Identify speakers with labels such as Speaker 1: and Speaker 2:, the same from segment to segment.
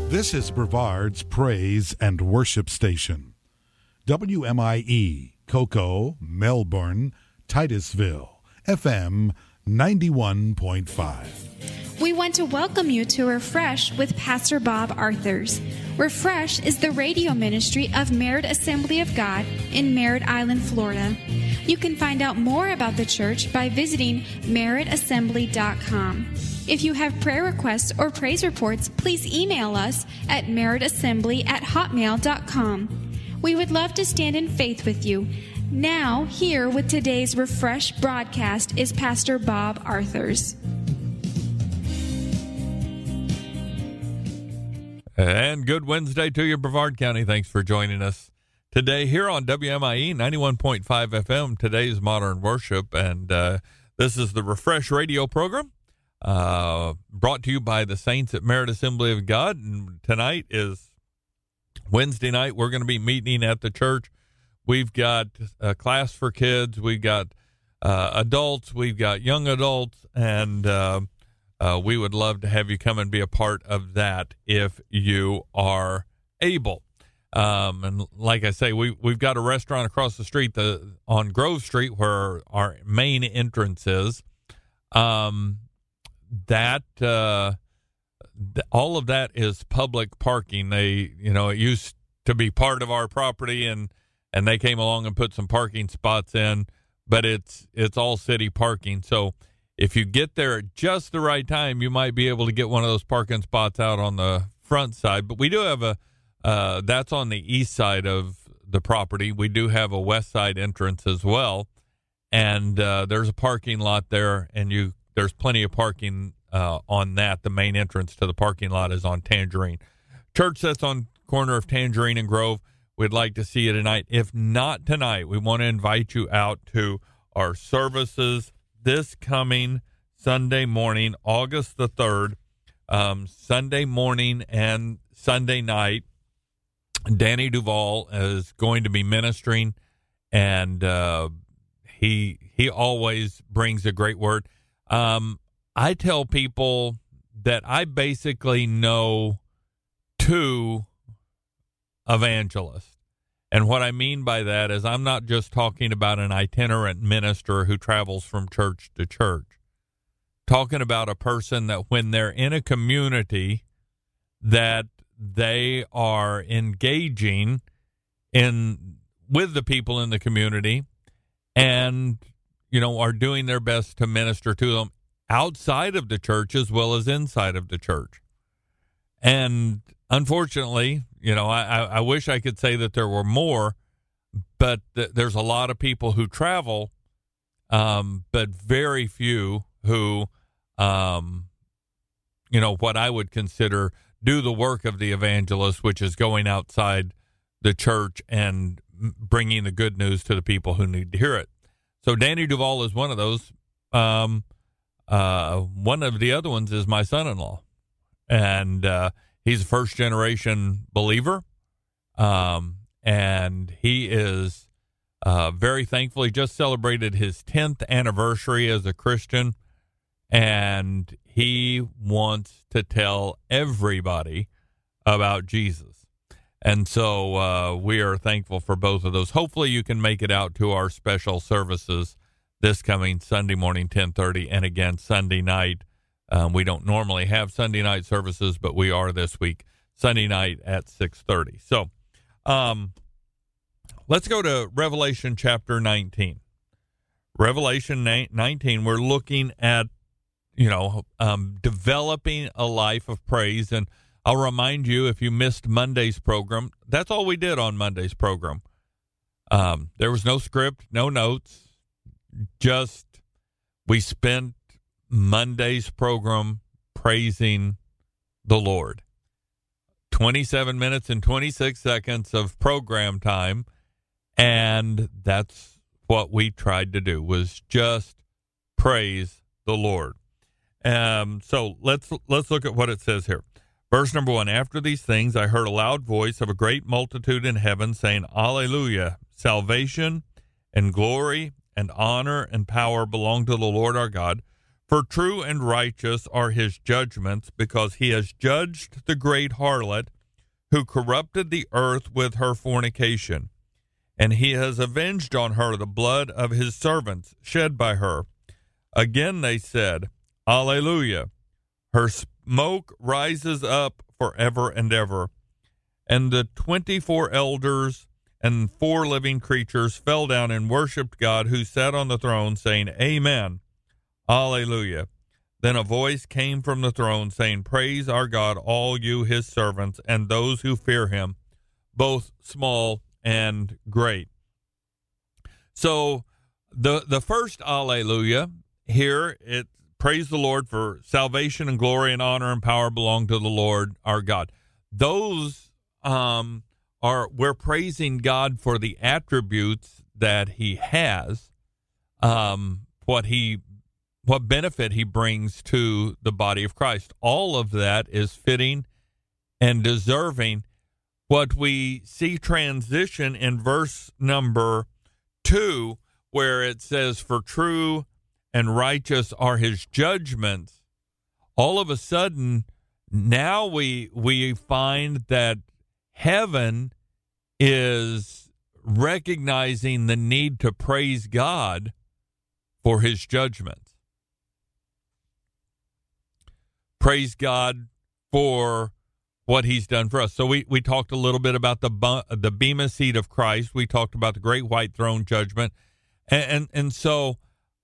Speaker 1: This is Brevard's Praise and Worship Station. WMIE, Cocoa, Melbourne, Titusville, FM 91.5.
Speaker 2: We want to welcome you to Refresh with Pastor Bob Arthurs. Refresh is the radio ministry of Merritt Assembly of God in Merritt Island, Florida. You can find out more about the church by visiting merrittassembly.com. If you have prayer requests or praise reports, please email us at merrittassembly@hotmail.com. We would love to stand in faith with you. Now, here with today's Refresh broadcast is Pastor Bob Arthurs.
Speaker 3: And good Wednesday to you, Brevard County. Thanks for joining us today here on WMIE 91.5 FM, today's Modern Worship. And this is the Refresh radio program. Brought to you by the Saints at Merritt Assembly of God. And tonight is Wednesday night. We're going to be meeting at the church. We've got a class for kids. We've got adults. We've got young adults. And we would love to have you come and be a part of that if you are able. And like I say, we've got a restaurant across the street on Grove Street where our main entrance is. All of that is public parking. It used to be part of our property, and they came along and put some parking spots in, but it's all city parking. So if you get there at just the right time, you might be able to get one of those parking spots out on the front side. But we do have that's on the east side of the property. We do have a west side entrance as well, and there's a parking lot there, and there's plenty of parking on that. The main entrance to the parking lot is on Tangerine. Church that's on corner of Tangerine and Grove. We'd like to see you tonight. If not tonight, we want to invite you out to our services this coming Sunday morning, August the 3rd, Sunday morning and Sunday night. Danny Duvall is going to be ministering, and he always brings a great word. I tell people that I basically know two evangelists. And what I mean by that is I'm not just talking about an itinerant minister who travels from church to church. Talking about a person that when they're in a community that they are engaging with the people in the community and are doing their best to minister to them outside of the church as well as inside of the church. And unfortunately, I wish I could say that there were more, but there's a lot of people who travel, but very few who, what I would consider do the work of the evangelist, which is going outside the church and bringing the good news to the people who need to hear it. So Danny Duvall is one of those. One of the other ones is my son-in-law, and he's a first-generation believer, and he is very thankful. He just celebrated his 10th anniversary as a Christian, and he wants to tell everybody about Jesus. And so we are thankful for both of those. Hopefully you can make it out to our special services this coming Sunday morning, 10:30, and again Sunday night. We don't normally have Sunday night services, but we are this week, Sunday night at 6:30. So let's go to Revelation chapter 19. Revelation 19, we're looking at, developing a life of praise. And I'll remind you, if you missed Monday's program, that's all we did on Monday's program. There was no script, no notes. Just we spent Monday's program praising the Lord. 27 minutes and 26 seconds of program time, and that's what we tried to do, was just praise the Lord. So let's look at what it says here. Verse number 1, after these things I heard a loud voice of a great multitude in heaven saying, Alleluia, salvation and glory and honor and power belong to the Lord our God, For true and righteous are his judgments, because he has judged the great harlot who corrupted the earth with her fornication. And he has avenged on her the blood of his servants shed by her. Again they said, Alleluia. Her smoke rises up forever and ever. And the 24 elders and 4 living creatures fell down and worshipped God who sat on the throne, saying, Amen. Alleluia. Then a voice came from the throne saying, Praise our God, all you his servants, and those who fear him, both small and great. So the first Alleluia here, it praise the Lord, for salvation and glory and honor and power belong to the Lord our God. Those we're praising God for the attributes that he has, what benefit he brings to the body of Christ. All of that is fitting and deserving. What we see transition in verse number 2, where it says, For true and righteous are his judgments. All of a sudden, now we find that heaven is recognizing the need to praise God for his judgments. Praise God for what he's done for us. So we talked a little bit about the Bema seat of Christ. We talked about the great white throne judgment. And so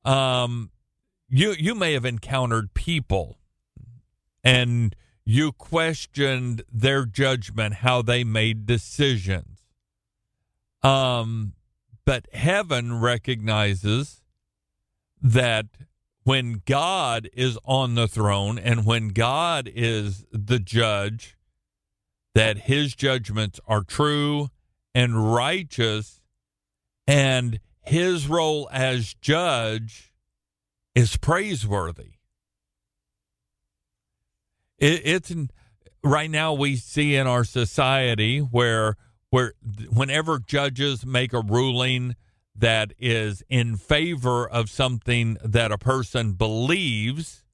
Speaker 3: you may have encountered people and you questioned their judgment, how they made decisions. But heaven recognizes that when God is on the throne and when God is the judge, that his judgments are true and righteous, and his role as judge is praiseworthy. It's right now we see in our society where whenever judges make a ruling that is in favor of something that a person believes,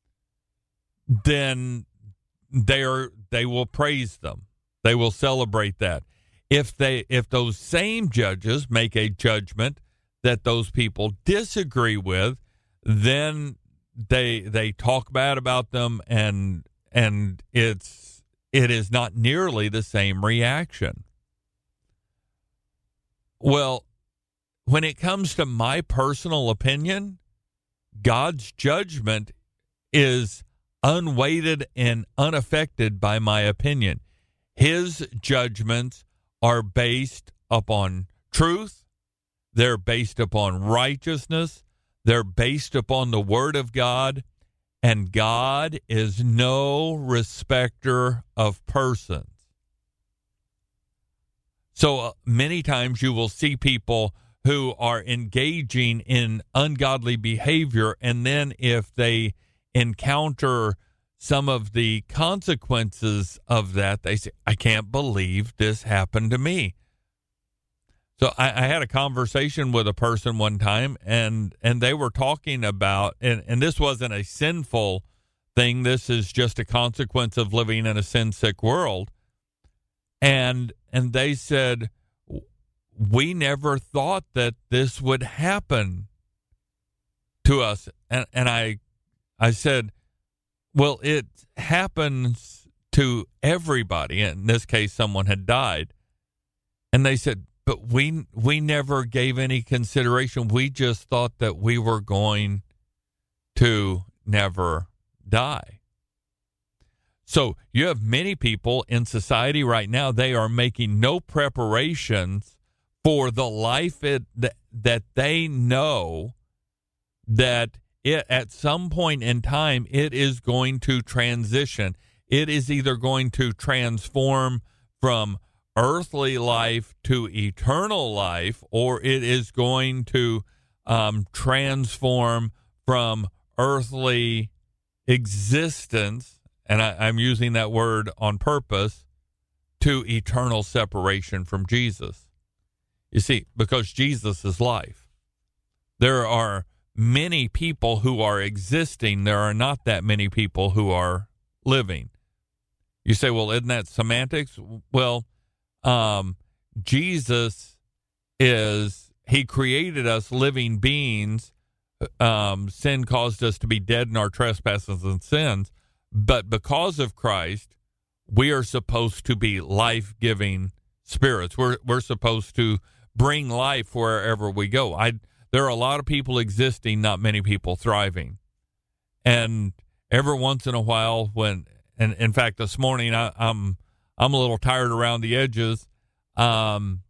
Speaker 3: then they will praise them. They will celebrate that. If those same judges make a judgment that those people disagree with, then they talk bad about them, and it is not nearly the same reaction. Well, when it comes to my personal opinion, God's judgment is unweighted and unaffected by my opinion. His judgments are based upon truth. They're based upon righteousness. They're based upon the Word of God. And God is no respecter of persons. So many times you will see people who are engaging in ungodly behavior, and then if they encounter some of the consequences of that, they say, I can't believe this happened to me. So I had a conversation with a person one time, and they were talking about, and this wasn't a sinful thing. This is just a consequence of living in a sin-sick world. And they said, we never thought that this would happen to us. And I said, well, it happens to everybody. In this case, someone had died. And they said, but we never gave any consideration. We just thought that we were going to never die. So you have many people in society right now, they are making no preparations for the life that they know that at some point in time it is going to transition. It is either going to transform from earthly life to eternal life, or it is going to transform from earthly existence, and I'm using that word on purpose, to eternal separation from Jesus. You see, because Jesus is life. There are many people who are existing. There are not that many people who are living. You say, well, isn't that semantics? Well, Jesus he created us living beings. Sin caused us to be dead in our trespasses and sins. But because of Christ, we are supposed to be life-giving spirits. We're supposed to bring life wherever we go. There are a lot of people existing, not many people thriving. And every once in a while, and in fact, this morning I'm a little tired around the edges. And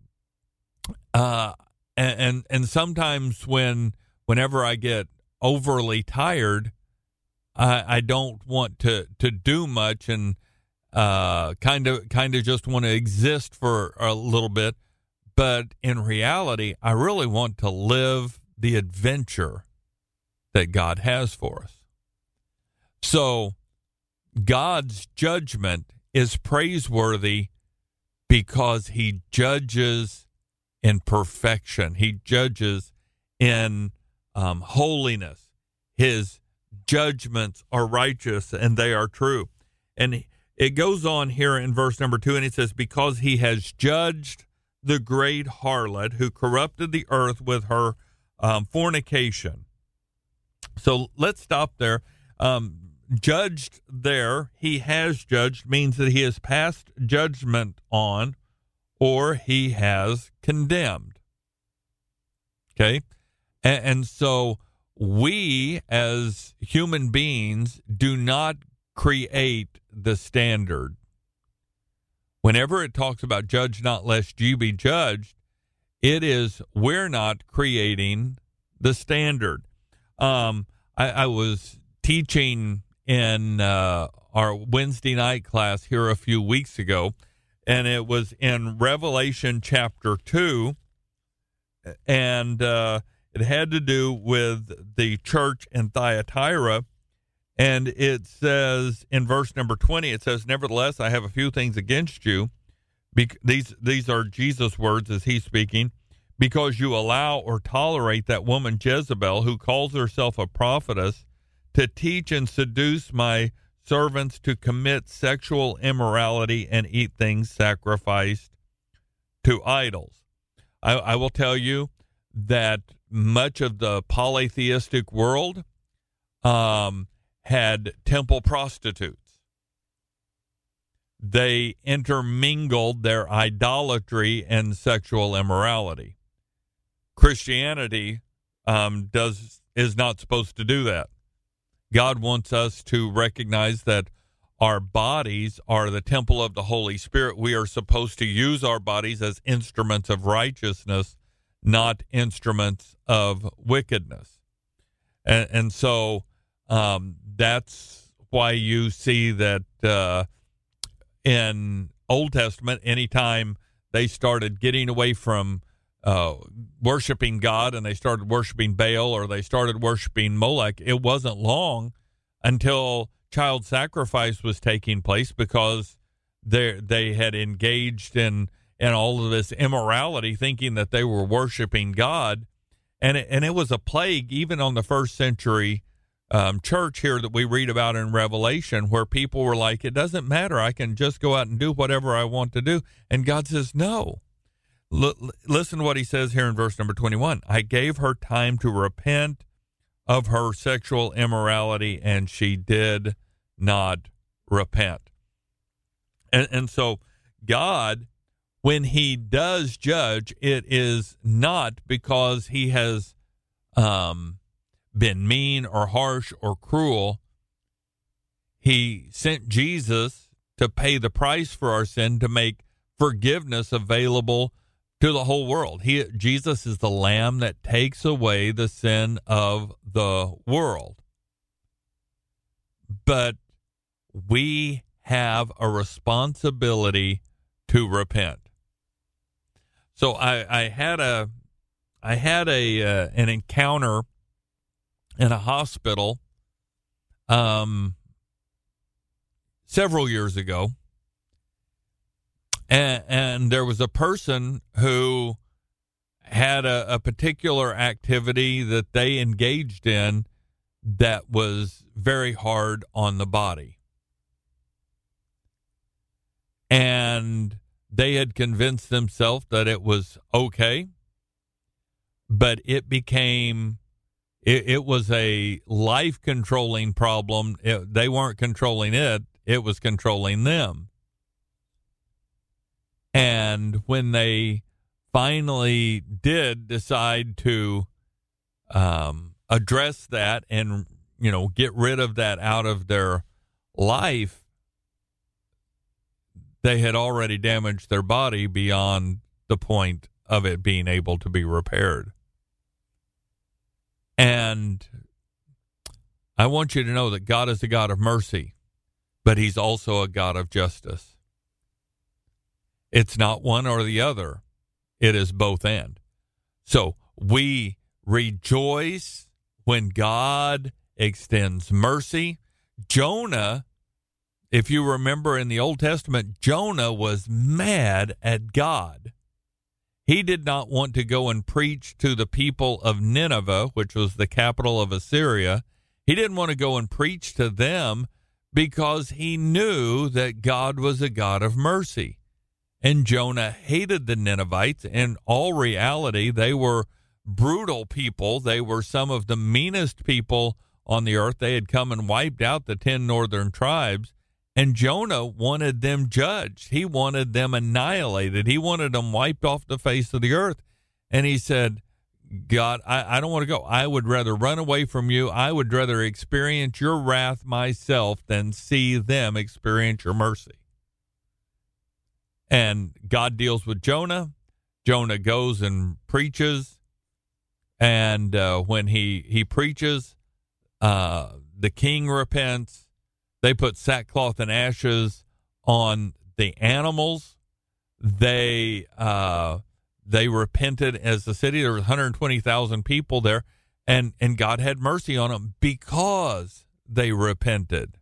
Speaker 3: sometimes whenever I get overly tired, I don't want to do much and kind of just want to exist for a little bit. But in reality, I really want to live the adventure that God has for us. So God's judgment is praiseworthy because he judges in perfection. He judges in holiness. His judgments are righteous and they are true. And it goes on here in verse number 2, and it says, because he has judged the great harlot who corrupted the earth with her fornication. So let's stop there. Judged there, he has judged, means that he has passed judgment on, or he has condemned. Okay? And so we as human beings do not create the standard. Whenever it talks about judge not lest you be judged, it is we're not creating the standard. I was teaching in our Wednesday night class here a few weeks ago, and it was in Revelation chapter 2, and it had to do with the church in Thyatira. And it says in verse number 20, it says, nevertheless, I have a few things against you. These are Jesus' words as he's speaking. Because you allow or tolerate that woman Jezebel, who calls herself a prophetess, to teach and seduce my servants to commit sexual immorality and eat things sacrificed to idols. I will tell you that much of the polytheistic world had temple prostitutes. They intermingled their idolatry and sexual immorality. Christianity is not supposed to do that. God wants us to recognize that our bodies are the temple of the Holy Spirit. We are supposed to use our bodies as instruments of righteousness, not instruments of wickedness. And so that's why you see that in Old Testament, anytime they started getting away from worshiping God and they started worshiping Baal or they started worshiping Molech, it wasn't long until child sacrifice was taking place because they had engaged in all of this immorality, thinking that they were worshiping God. And it was a plague even on the first century church here that we read about in Revelation, where people were like, it doesn't matter, I can just go out and do whatever I want to do. And God says, no. Listen to what he says here in verse number 21. I gave her time to repent of her sexual immorality, and she did not repent. And so God, when he does judge, it is not because he has been mean or harsh or cruel. He sent Jesus to pay the price for our sin, to make forgiveness available to the whole world. Jesus is the Lamb that takes away the sin of the world. But we have a responsibility to repent. So I had an encounter in a hospital several years ago. And there was a person who had a particular activity that they engaged in that was very hard on the body. And they had convinced themselves that it was okay, but it was a life-controlling problem. They weren't controlling it. It was controlling them. And when they finally did decide to address that and, get rid of that out of their life, they had already damaged their body beyond the point of it being able to be repaired. And I want you to know that God is a God of mercy, but he's also a God of justice. It's not one or the other. It is both and. So we rejoice when God extends mercy. Jonah, if you remember in the Old Testament, Jonah was mad at God. He did not want to go and preach to the people of Nineveh, which was the capital of Assyria. He didn't want to go and preach to them because he knew that God was a God of mercy. And Jonah hated the Ninevites. In all reality, they were brutal people. They were some of the meanest people on the earth. They had come and wiped out the 10 northern tribes. And Jonah wanted them judged. He wanted them annihilated. He wanted them wiped off the face of the earth. And he said, God, I don't want to go. I would rather run away from you. I would rather experience your wrath myself than see them experience your mercy. And God deals with Jonah. Jonah goes and preaches. And when he preaches, the king repents. They put sackcloth and ashes on the animals. They repented as a city. There was 120,000 people there, and God had mercy on them because they repented.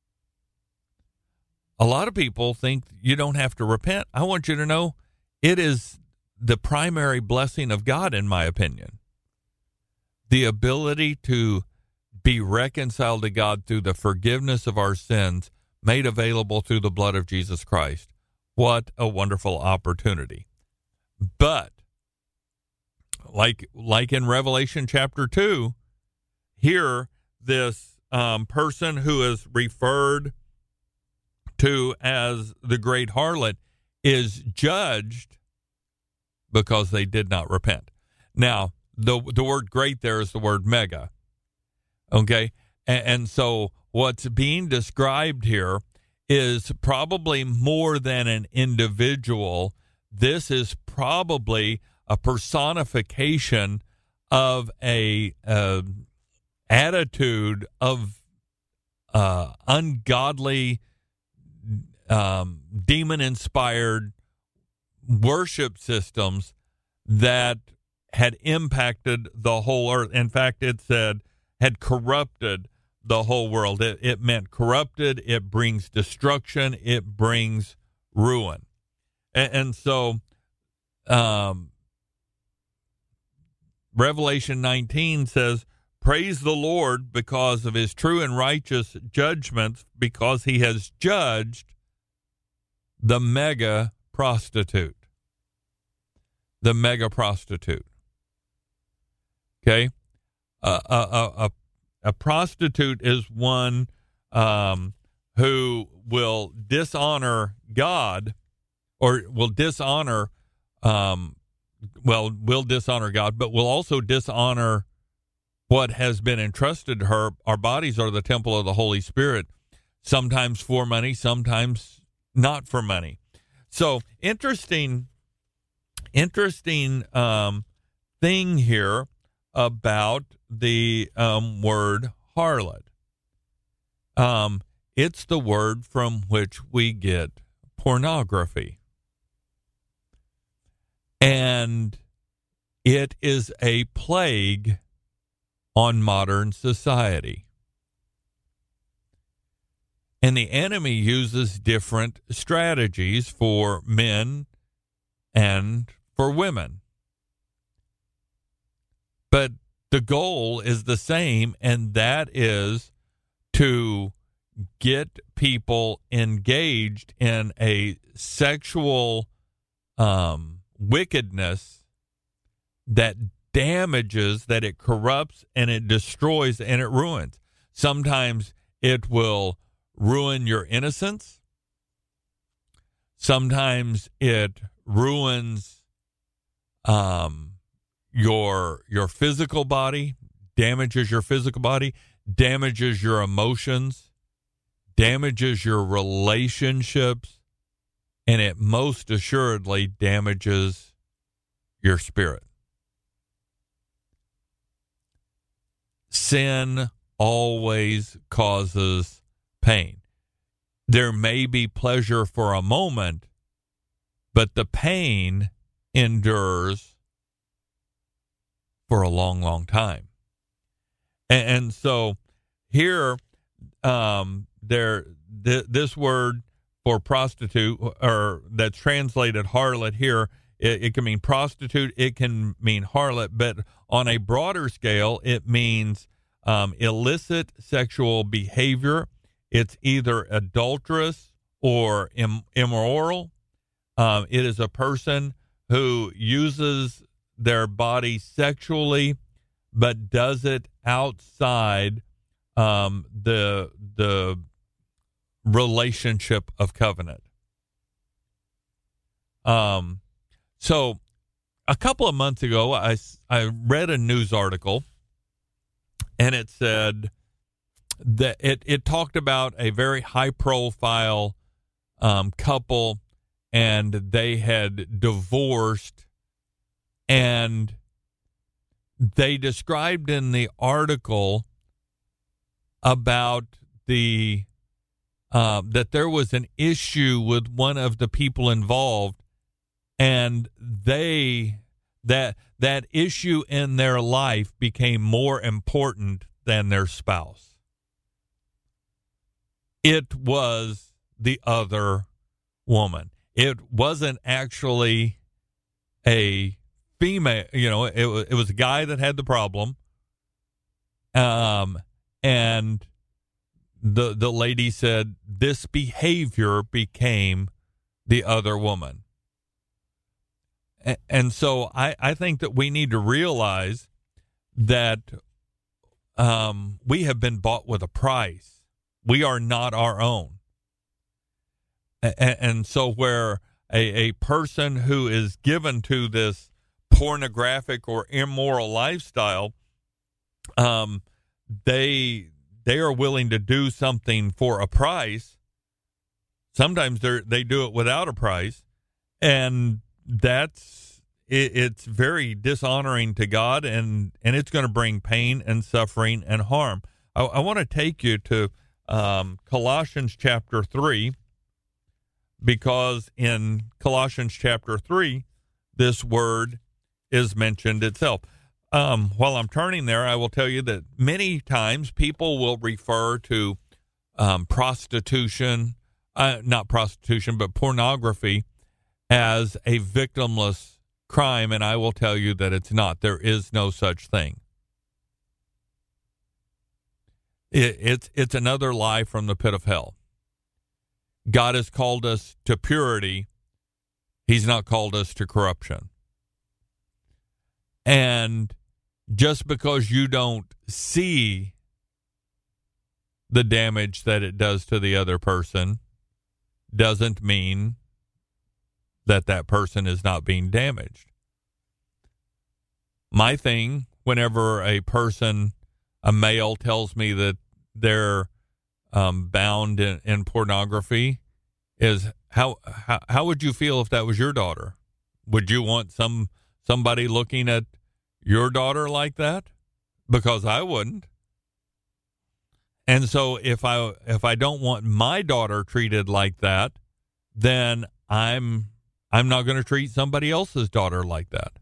Speaker 3: A lot of people think you don't have to repent. I want you to know it is the primary blessing of God, in my opinion. The ability to be reconciled to God through the forgiveness of our sins made available through the blood of Jesus Christ. What a wonderful opportunity. But like in Revelation chapter 2, here this person who is referred to as the great harlot is judged because they did not repent. Now, the word great there is the word mega. Okay, and so what's being described here is probably more than an individual. This is probably a personification of a attitude of ungodly, demon-inspired worship systems that had impacted the whole earth. In fact, it said had corrupted the whole world. It meant corrupted. It brings destruction. It brings ruin. And so Revelation 19 says, praise the Lord because of his true and righteous judgments, because he has judged the mega prostitute. The mega prostitute. Okay? A prostitute is one who will dishonor God, or will dishonor God, but will also dishonor what has been entrusted to her. Our bodies are the temple of the Holy Spirit, sometimes for money, sometimes not for money. So interesting thing here about the word harlot. It's the word from which we get pornography. And it is a plague on modern society. And the enemy uses different strategies for men and for women. But the goal is the same, and that is to get people engaged in a sexual wickedness that damages, that it corrupts, and it destroys, and it ruins. Sometimes it will ruin your innocence. Sometimes it ruins your physical body, damages your physical body, damages your emotions, damages your relationships, and it most assuredly damages your spirit. Sin always causes pain. There may be pleasure for a moment, but the pain endures for a long, long time. And so here, this word for prostitute, or that's translated harlot here, it can mean prostitute, it can mean harlot, but on a broader scale, it means illicit sexual behavior. It's either adulterous or immoral. It is a person who uses their body sexually, but does it outside the relationship of covenant. So a couple of months ago, I read a news article, and it said that it talked about a very high-profile couple, and they had divorced, and they described in the article about the that there was an issue with one of the people involved, and that issue in their life became more important than their spouse. It was the other woman. It wasn't actually a female, it was a guy that had the problem. And the lady said this behavior became the other woman. And so I think that we need to realize that we have been bought with a price. We are not our own. And so where a person who is given to this pornographic or immoral lifestyle, they are willing to do something for a price. Sometimes they do it without a price, and it's very dishonoring to God, and it's going to bring pain and suffering and harm. I want to take you to Colossians chapter 3, because in Colossians chapter 3, this word is mentioned itself. While I'm turning there, I will tell you that many times people will refer to prostitution, not prostitution, but pornography, as a victimless crime, and I will tell you that it's not. There is no such thing. It's another lie from the pit of hell. God has called us to purity. He's not called us to corruption. And just because you don't see the damage that it does to the other person doesn't mean that person is not being damaged. My thing, whenever a male tells me that they're bound in pornography, is how would you feel if that was your daughter? Would you want somebody looking at your daughter like that? Because I wouldn't. And so if I don't want my daughter treated like that, then I'm not going to treat somebody else's daughter like that.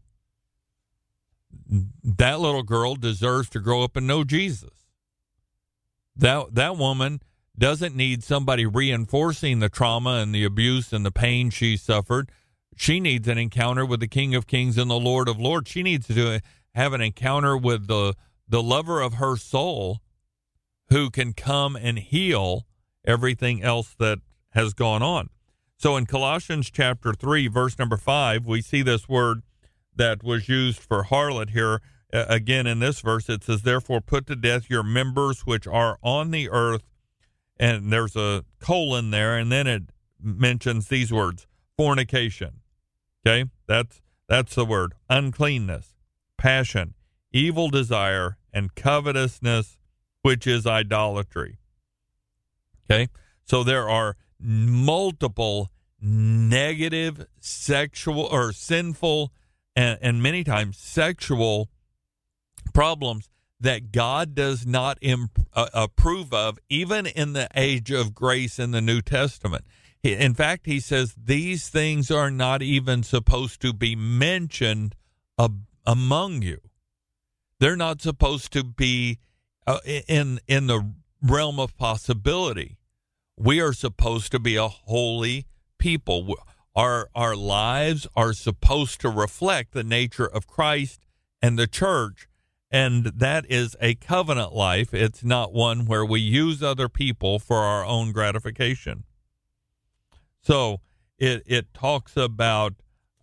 Speaker 3: That little girl deserves to grow up and know Jesus. That woman doesn't need somebody reinforcing the trauma and the abuse and the pain she suffered. She needs an encounter with the King of Kings and the Lord of Lords. She needs to have an encounter with the lover of her soul, who can come and heal everything else that has gone on. So in Colossians chapter 3, verse number 5, we see this word that was used for harlot here. Again, in this verse, it says, therefore put to death your members which are on the earth, and there's a colon there, and then it mentions these words, fornication. Okay, that's the word. Uncleanness, passion, evil desire, and covetousness, which is idolatry. Okay, so there are multiple negative sexual or sinful and many times sexual problems that God does not approve of, even in the age of grace in the New Testament. In fact, he says these things are not even supposed to be mentioned among you. They're not supposed to be in the realm of possibility. We are supposed to be a holy people. Our lives are supposed to reflect the nature of Christ and the church, and that is a covenant life. It's not one where we use other people for our own gratification. So it talks about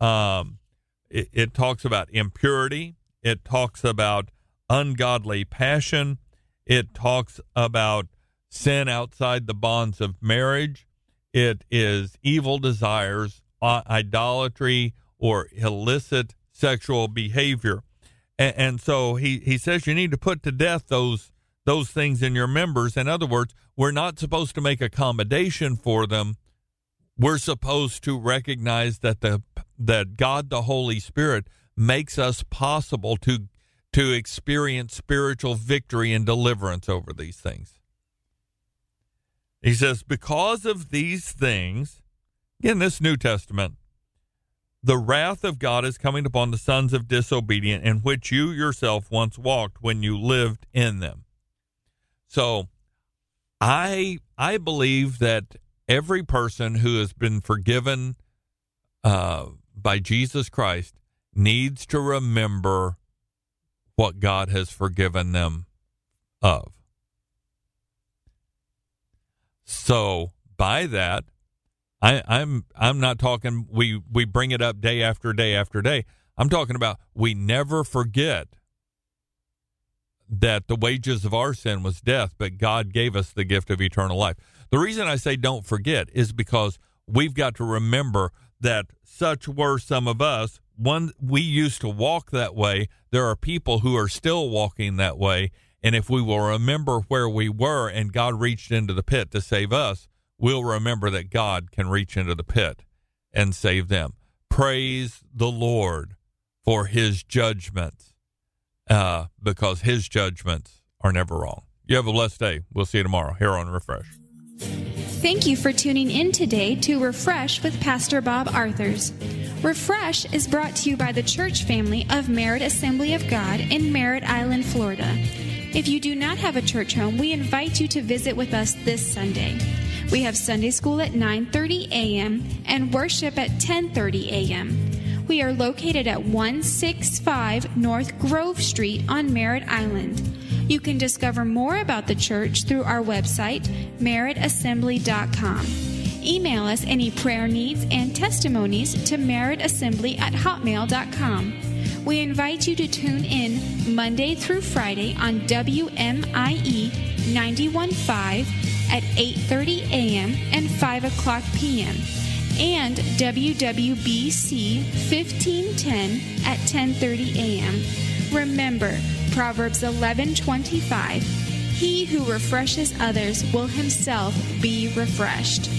Speaker 3: it talks about impurity. It talks about ungodly passion. It talks about sin outside the bonds of marriage. It is evil desires, idolatry, or illicit sexual behavior. And so he says you need to put to death those things in your members. In other words, we're not supposed to make accommodation for them. We're supposed to recognize that that God, the Holy Spirit, makes us possible to experience spiritual victory and deliverance over these things. He says, because of these things, in this New Testament, the wrath of God is coming upon the sons of disobedience, in which you yourself once walked when you lived in them. So I believe that every person who has been forgiven by Jesus Christ needs to remember what God has forgiven them of. So by that, I'm not talking we bring it up day after day after day. I'm talking about we never forget that the wages of our sin was death, but God gave us the gift of eternal life. The reason I say don't forget is because we've got to remember that such were some of us. We used to walk that way. There are people who are still walking that way. And if we will remember where we were and God reached into the pit to save us, we'll remember that God can reach into the pit and save them. Praise the Lord for his judgments, because his judgments are never wrong. You have a blessed day. We'll see you tomorrow here on Refresh.
Speaker 2: Thank you for tuning in today to Refresh with Pastor Bob Arthurs. Refresh is brought to you by the church family of Merritt Assembly of God in Merritt Island, Florida. If you do not have a church home, we invite you to visit with us this Sunday. We have Sunday school at 9:30 a.m. and worship at 10:30 a.m. We are located at 165 North Grove Street on Merritt Island. You can discover more about the church through our website, merrittassembly.com. Email us any prayer needs and testimonies to merrittassembly@hotmail.com. We invite you to tune in Monday through Friday on WMIE 91.5 at 8:30 a.m. and 5 o'clock p.m. and WWBC 1510 at 10:30 a.m. Remember, Proverbs 11:25, he who refreshes others will himself be refreshed.